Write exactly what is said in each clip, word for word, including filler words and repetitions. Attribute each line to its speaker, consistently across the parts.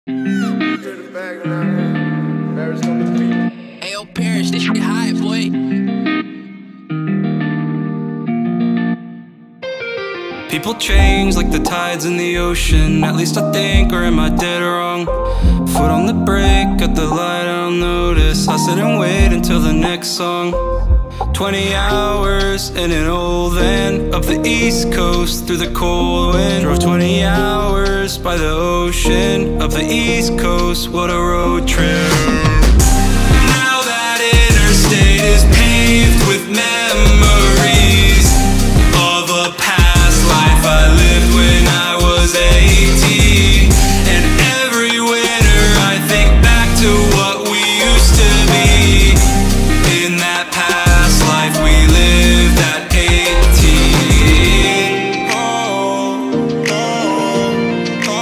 Speaker 1: Ayo, Parrish, this shit high, boy.
Speaker 2: People change like the tides in the ocean. At least I think, or am I dead wrong? Foot on the brake, got the light, I don't notice. I sit and wait until the next song. Twenty hours in an old van, up the east coast through the cold wind. Drove twenty hours by the ocean, up the east coast, what a road trip. Now that interstate is paved with memories of a past life I lived when I was eighteen. And every winter I think back to what we used to be. In that past life we lived at eighteen. Oh, oh, oh,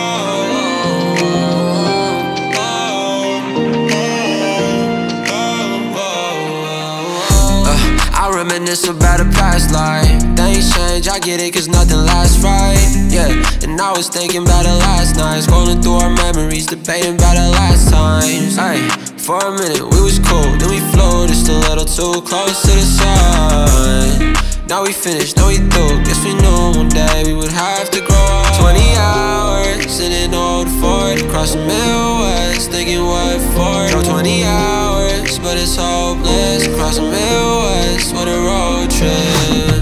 Speaker 2: oh, oh, oh.
Speaker 3: Uh, I reminisce about a past life. Things change, I get it, cause nothing lasts right. Yeah, and I was thinking about it last night, scrolling through our memories, debating about it last times. Ay, for a minute we was cool, then we flew just a little too close to the sun. Now we finished, now we through. Guess we knew one day we would have to grow up. Twenty hours in an old Ford, across the Midwest, thinking what for. Drove twenty hours, but it's hopeless. Across the Midwest, what a road trip.